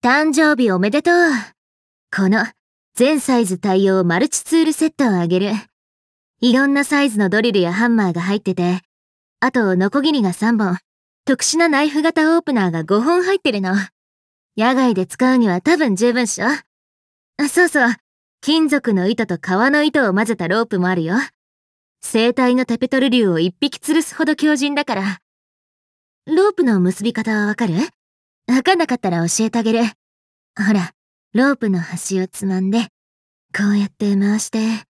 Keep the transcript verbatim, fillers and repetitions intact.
誕生日おめでとう。この全サイズ対応マルチツールセットをあげる。いろんなサイズのドリルやハンマーが入ってて、あとノコギリがさんぼん、特殊なナイフ型オープナーがごほん入ってるの。野外で使うには多分十分っしょ。あ、そうそう。金属の糸と革の糸を混ぜたロープもあるよ。生体のテペトル竜を一匹吊るすほど強靭だから。ロープの結び方はわかる？わかんなかったら教えてあげる。ほら、ロープの端をつまんで、こうやって回して、